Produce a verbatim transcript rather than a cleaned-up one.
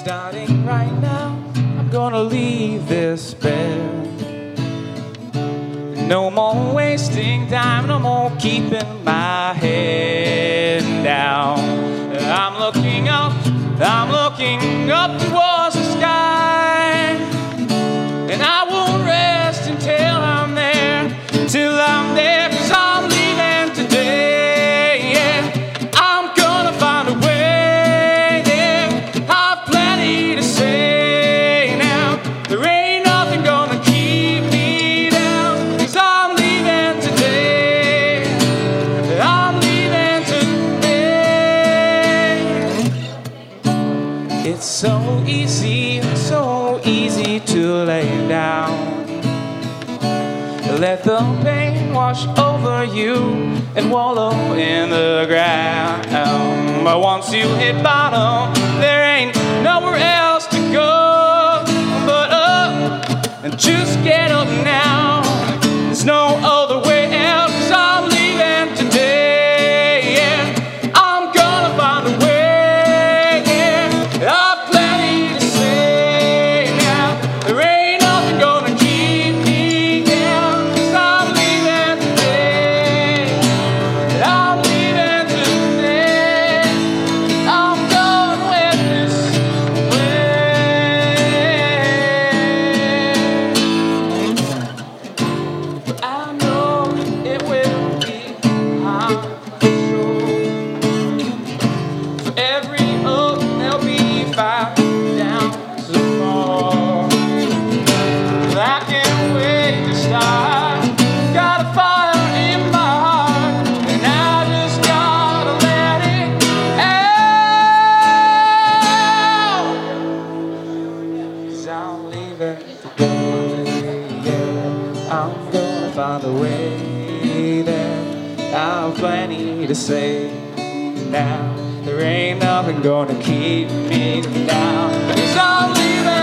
Starting right now, I'm gonna leave this bed. No more wasting time, no more keeping my head down. I'm looking up, I'm looking up towards the sky, and I won't rest until I'm there, till I'm there, 'cause I'm leaving today. Yeah, I'm gonna find a way there. I've plenty to say now. There ain't nothing gonna keep me down, 'cause I'm leaving today. I'm leaving today. It's so easy, so easy to lay down. Let the pain wash over you and wallow in the ground. But once you hit bottom, there ain't nowhere else to go but up. And just get up now. There's no other way out, 'cause I'm leaving today. Yeah, I'm gonna find a way. Yeah, I've plenty to say now. There ain't nothing gonna keep me down, 'cause I'm leaving today. I'm leaving today. I'm going with this way. I know it will be hard, sure. For every up, there'll be five down to fall. I can't wait to start. Got a fire in my heart, and I just gotta let it out. 'Cause I'm leaving today. Yeah, I'm gonna find a way there. I've plenty to say now. There ain't nothing gonna keep me down, 'cause I'm leaving